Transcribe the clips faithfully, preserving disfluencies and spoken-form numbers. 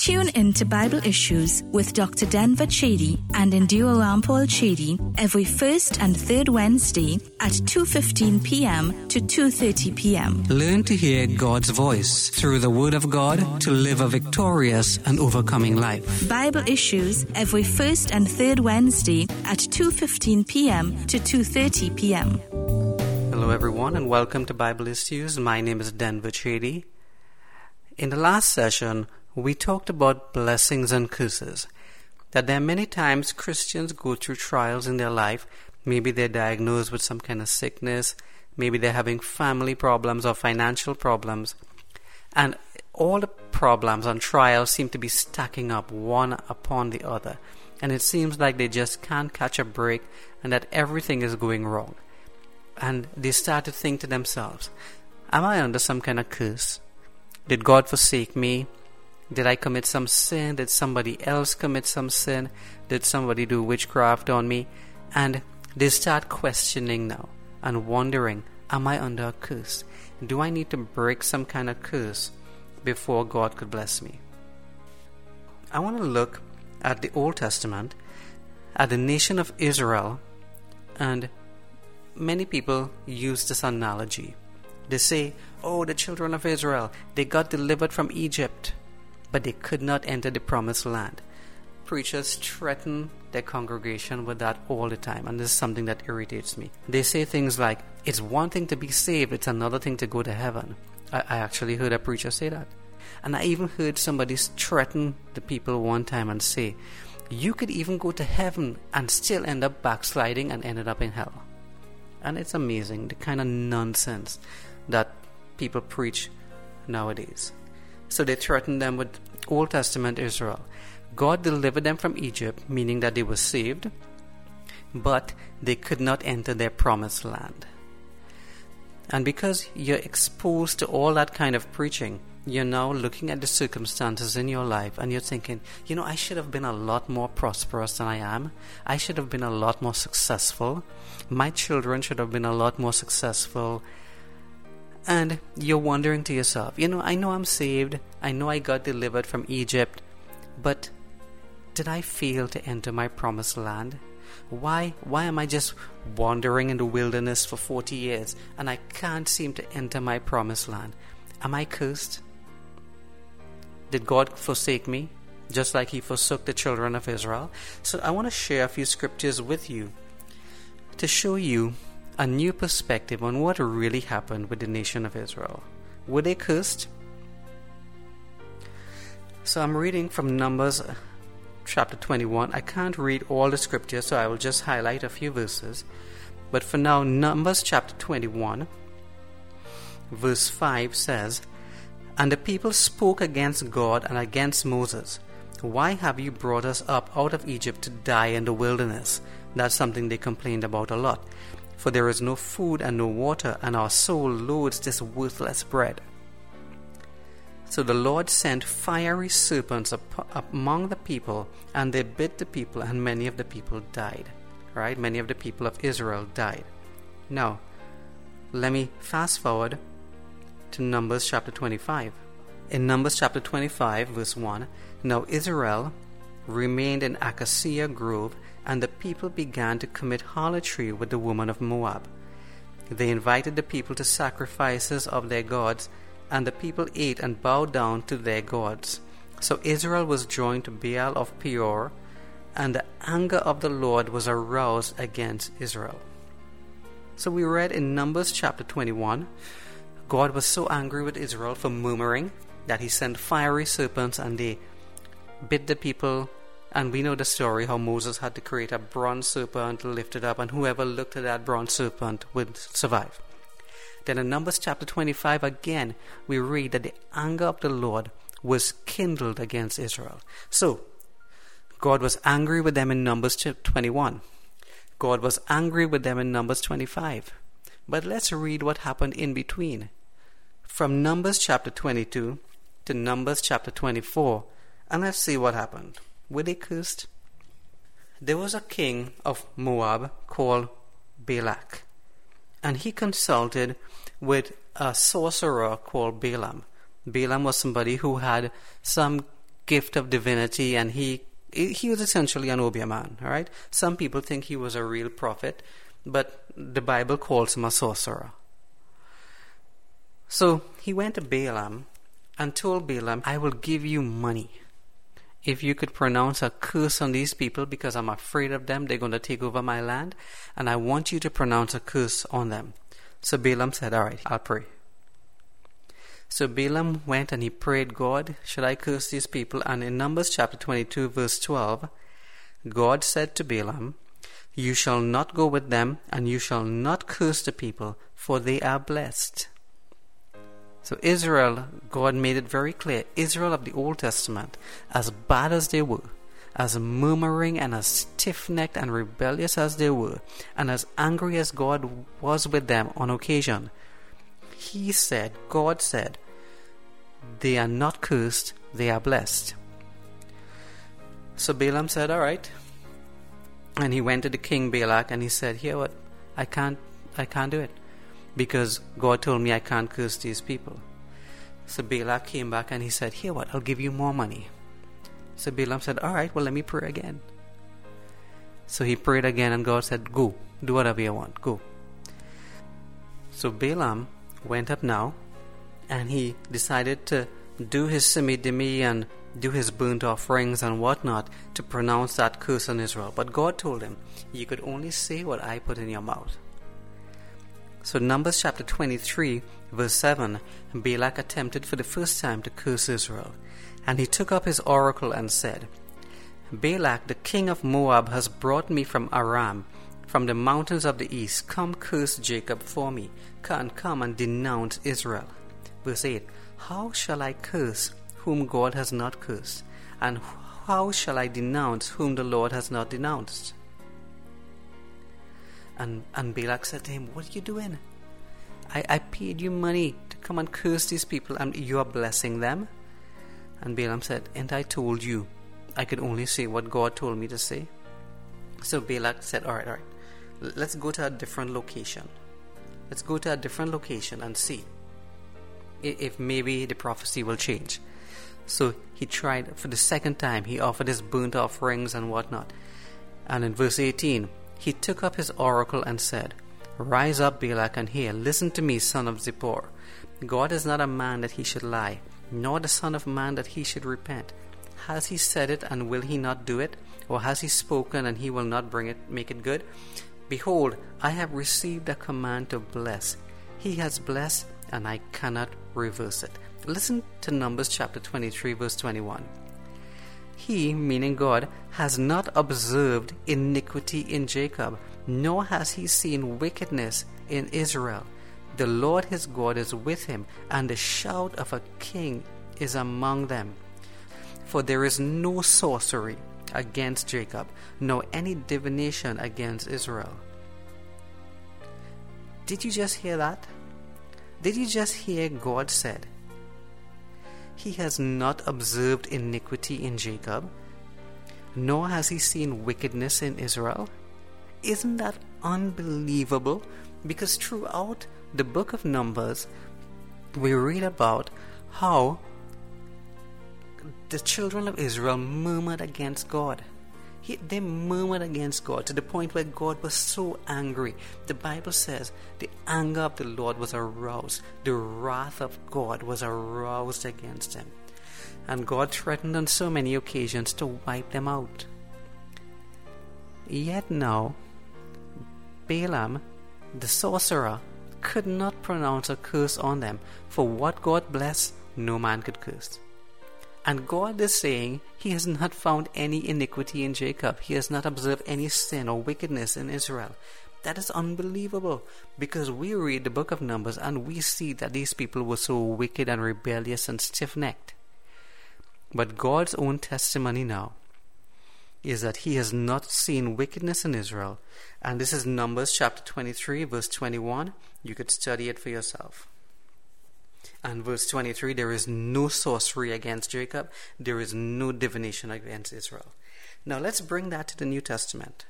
Tune in to Bible Issues with Doctor Denver Chedi and Indira Rampal Chedi every first and third Wednesday at two fifteen p.m. to two thirty p.m. Learn to hear God's voice through the Word of God to live a victorious and overcoming life. Bible Issues every first and third Wednesday at two fifteen p.m. to two thirty p.m. Hello everyone and welcome to Bible Issues. My name is Denver Chedi. In the last session, we talked about blessings and curses. That there are many times Christians go through trials in their life. Maybe they're diagnosed with some kind of sickness. Maybe they're having family problems or financial problems. And all the problems and trials seem to be stacking up one upon the other. And it seems like they just can't catch a break and that everything is going wrong. And they start to think to themselves, am I under some kind of curse? Did God forsake me? Did I commit some sin? Did somebody else commit some sin? Did somebody do witchcraft on me? And they start questioning now and wondering, am I under a curse? Do I need to break some kind of curse before God could bless me? I want to look at the Old Testament, at the nation of Israel, and many people use this analogy. They say, oh, the children of Israel, they got delivered from Egypt, but they could not enter the promised land. Preachers threaten their congregation with that all the time, and this is something that irritates me. They say things like, it's one thing to be saved, it's another thing to go to heaven. I, I actually heard a preacher say that. And I even heard somebody threaten the people one time and say, you could even go to heaven and still end up backsliding and ended up in hell. And it's amazing, the kind of nonsense that people preach nowadays. So they threatened them with Old Testament Israel. God delivered them from Egypt, meaning that they were saved, but they could not enter their promised land. And because you're exposed to all that kind of preaching, you're now looking at the circumstances in your life and you're thinking, you know, I should have been a lot more prosperous than I am. I should have been a lot more successful. My children should have been a lot more successful. And you're wondering to yourself, you know, I know I'm saved. I know I got delivered from Egypt. But did I fail to enter my promised land? Why, why am I just wandering in the wilderness for forty years and I can't seem to enter my promised land? Am I cursed? Did God forsake me, just like He forsook the children of Israel? So I want to share a few scriptures with you to show you a new perspective on what really happened with the nation of Israel. Were they cursed? So I'm reading from Numbers chapter twenty-one. I can't read all the scriptures, so I will just highlight a few verses. But for now, Numbers chapter twenty-one, verse five says, and the people spoke against God and against Moses. Why have you brought us up out of Egypt to die in the wilderness? That's something they complained about a lot. For there is no food and no water, and our soul loathes this worthless bread. So the Lord sent fiery serpents up, up among the people, and they bit the people, and many of the people died. Right? Many of the people of Israel died. Now, let me fast forward to Numbers chapter twenty-five. In Numbers chapter twenty-five, verse one, now Israel remained in Acacia Grove, and the people began to commit harlotry with the woman of Moab. They invited the people to sacrifices of their gods, and the people ate and bowed down to their gods. So Israel was joined to Baal of Peor, and the anger of the Lord was aroused against Israel. So we read in Numbers chapter twenty-one, God was so angry with Israel for murmuring that He sent fiery serpents and they bit the people. And we know the story how Moses had to create a bronze serpent, lift it up, and whoever looked at that bronze serpent would survive. Then in Numbers chapter twenty-five again, we read that the anger of the Lord was kindled against Israel. So, God was angry with them in Numbers twenty-one. God was angry with them in Numbers twenty-five. But let's read what happened in between. From Numbers chapter twenty-two to Numbers chapter twenty-four, and let's see what happened. Were they cursed? There was a king of Moab called Balak, and he consulted with a sorcerer called Balaam. Balaam was somebody who had some gift of divinity, and he he was essentially an Obeah man, all right? Some people think he was a real prophet, but the Bible calls him a sorcerer. So he went to Balaam and told Balaam, I will give you money if you could pronounce a curse on these people, because I'm afraid of them. They're going to take over my land, and I want you to pronounce a curse on them. So Balaam said, all right, I'll pray. So Balaam went and he prayed, God, should I curse these people? And in Numbers chapter twenty-two, verse twelve, God said to Balaam, you shall not go with them, and you shall not curse the people, for they are blessed. So Israel, God made it very clear, Israel of the Old Testament, as bad as they were, as murmuring and as stiff-necked and rebellious as they were, and as angry as God was with them on occasion, He said, God said, they are not cursed, they are blessed. So Balaam said, all right. And he went to the king Balak and he said, here what, I can't, I can't do it, because God told me I can't curse these people. So Balak came back and he said, here what, I'll give you more money. So Balaam said, all right, well, let me pray again. So he prayed again, and God said, go, do whatever you want, go. So Balaam went up now, and he decided to do his simi-dimi and do his burnt offerings and whatnot to pronounce that curse on Israel. But God told him, you could only say what I put in your mouth. So Numbers chapter twenty-three, verse seven, Balak attempted for the first time to curse Israel. And he took up his oracle and said, Balak, the king of Moab, has brought me from Aram, from the mountains of the east. Come curse Jacob for me. Come, come and denounce Israel. Verse eight, how shall I curse whom God has not cursed? And how shall I denounce whom the Lord has not denounced? And, and Balak said to him, what are you doing? I, I paid you money to come and curse these people, and you are blessing them? And Balaam said, and I told you I could only say what God told me to say. So Balak said, all right, all right, let's go to a different location. Let's go to a different location and see if maybe the prophecy will change. So he tried for the second time. He offered his burnt offerings and whatnot. And in verse eighteen, he took up his oracle and said, rise up, Balak, and hear. Listen to me, son of Zippor. God is not a man that he should lie, nor the son of man that he should repent. Has he said it, and will he not do it? Or has he spoken, and he will not bring it, make it good? Behold, I have received a command to bless. He has blessed, and I cannot reverse it. Listen to Numbers chapter twenty-three, verse twenty-one. He, meaning God, has not observed iniquity in Jacob, nor has he seen wickedness in Israel. The Lord his God is with him, and the shout of a king is among them. For there is no sorcery against Jacob, nor any divination against Israel. Did you just hear that? Did you just hear God said, he has not observed iniquity in Jacob, nor has he seen wickedness in Israel? Isn't that unbelievable? Because throughout the book of Numbers, we read about how the children of Israel murmured against God. He, they murmured against God to the point where God was so angry. The Bible says the anger of the Lord was aroused. The wrath of God was aroused against them. And God threatened on so many occasions to wipe them out. Yet now, Balaam, the sorcerer, could not pronounce a curse on them. For what God blessed, no man could curse. And God is saying he has not found any iniquity in Jacob. He has not observed any sin or wickedness in Israel. That is unbelievable, because we read the book of Numbers and we see that these people were so wicked and rebellious and stiff-necked. But God's own testimony now is that he has not seen wickedness in Israel. And this is Numbers chapter twenty-three, verse twenty-one. You could study it for yourself. And verse twenty-three, there is no sorcery against Jacob. There is no divination against Israel. Now let's bring that to the New Testament.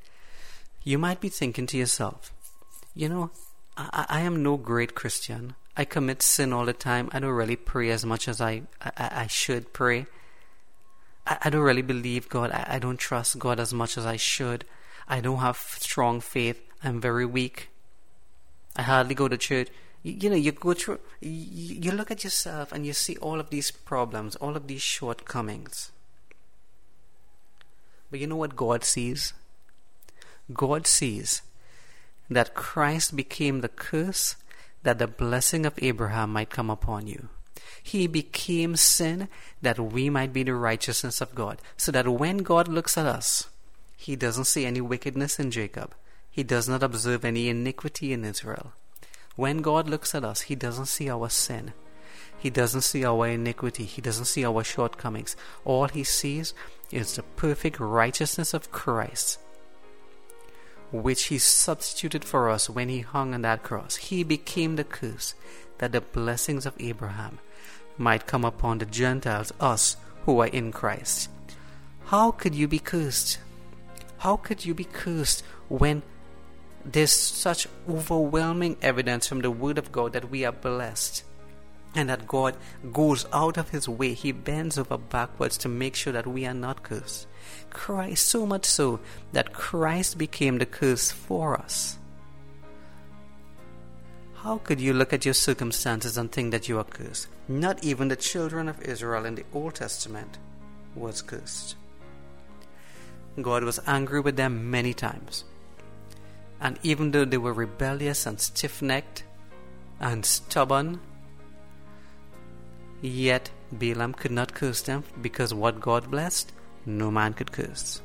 You might be thinking to yourself, you know, I, I am no great Christian. I commit sin all the time. I don't really pray as much as I, I, I should pray. I, I don't really believe God. I, I don't trust God as much as I should. I don't have strong faith. I'm very weak. I hardly go to church. You, you know, you go through, you, you look at yourself and you see all of these problems, all of these shortcomings. But you know what God sees? God sees that Christ became the curse that the blessing of Abraham might come upon you. He became sin that we might be the righteousness of God. So that when God looks at us, He doesn't see any wickedness in Jacob. He does not observe any iniquity in Israel. When God looks at us, He doesn't see our sin. He doesn't see our iniquity. He doesn't see our shortcomings. All He sees is the perfect righteousness of Christ, which He substituted for us when He hung on that cross. He became the curse that the blessings of Abraham might come upon the Gentiles, us who are in Christ. How could you be cursed? How could you be cursed when there's such overwhelming evidence from the Word of God that we are blessed, and that God goes out of His way? He bends over backwards to make sure that we are not cursed. Christ, so much so that Christ became the curse for us. How could you look at your circumstances and think that you are cursed? Not even the children of Israel in the Old Testament was cursed. God was angry with them many times. And even though they were rebellious and stiff-necked and stubborn, yet Balaam could not curse them, because what God blessed, no man could curse.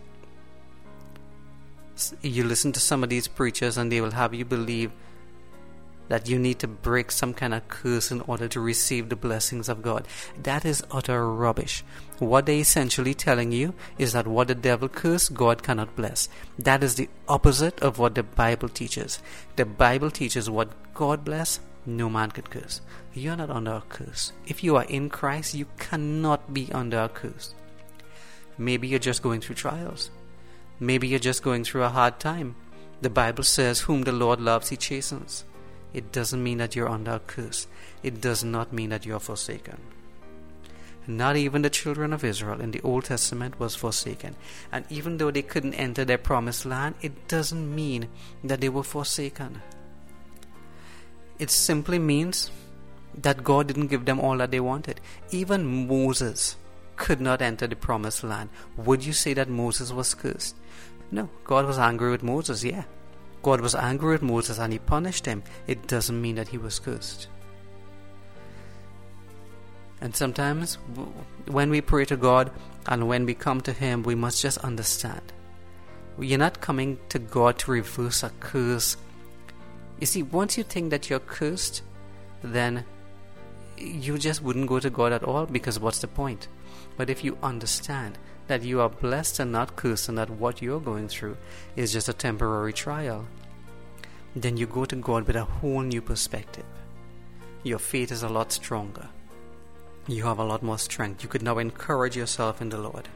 You listen to some of these preachers and they will have you believe that you need to break some kind of curse in order to receive the blessings of God. That is utter rubbish. What they're essentially telling you is that what the devil cursed, God cannot bless. That is the opposite of what the Bible teaches. The Bible teaches what God bless, no man can curse. You're not under a curse. If you are in Christ, you cannot be under a curse. Maybe you're just going through trials. Maybe you're just going through a hard time. The Bible says, whom the Lord loves, He chastens. It doesn't mean that you're under a curse. It does not mean that you're forsaken. Not even the children of Israel in the Old Testament was forsaken. And even though they couldn't enter their promised land, it doesn't mean that they were forsaken. It simply means that God didn't give them all that they wanted. Even Moses could not enter the promised land. Would you say that Moses was cursed? No, God was angry with Moses, yeah. God was angry with Moses and He punished him. It doesn't mean that he was cursed. And sometimes when we pray to God and when we come to Him, we must just understand. You're not coming to God to reverse a curse. You see, once you think that you're cursed, then you just wouldn't go to God at all, because what's the point? But if you understand that you are blessed and not cursed, and that what you're going through is just a temporary trial, then you go to God with a whole new perspective. Your faith is a lot stronger. You have a lot more strength. You could now encourage yourself in the Lord.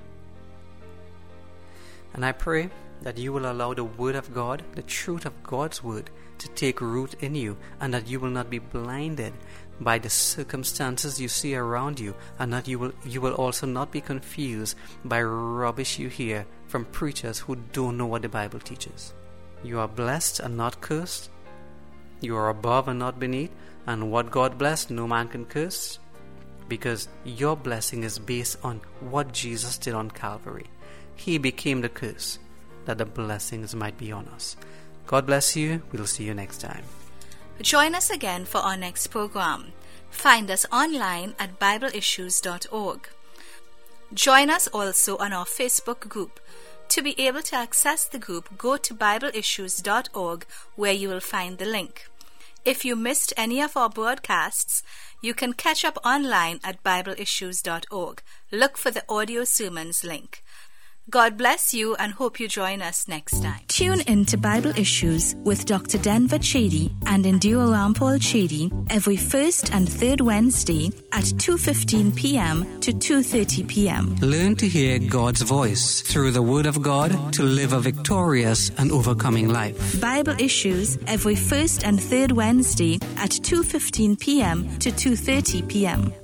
And I pray that you will allow the Word of God, the truth of God's Word, to take root in you, and that you will not be blinded by the circumstances you see around you, and that you will you will also not be confused by rubbish you hear from preachers who don't know what the Bible teaches. You are blessed and not cursed. You are above and not beneath, and what God blessed, no man can curse, because your blessing is based on what Jesus did on Calvary. He became the curse that the blessings might be on us. God bless you. We'll see you next time. Join us again for our next program. Find us online at bible issues dot org. Join us also on our Facebook group. To be able to access the group, go to bible issues dot org, where you will find the link. If you missed any of our broadcasts, you can catch up online at bible issues dot org. Look for the audio sermons link. God bless you and hope you join us next time. Tune in to Bible Issues with Doctor Denver Chedi and Indira Rampal Chedi every first and third Wednesday at two fifteen p.m. to two thirty p.m. Learn to hear God's voice through the Word of God to live a victorious and overcoming life. Bible Issues every first and third Wednesday at two fifteen p.m. to two thirty p.m.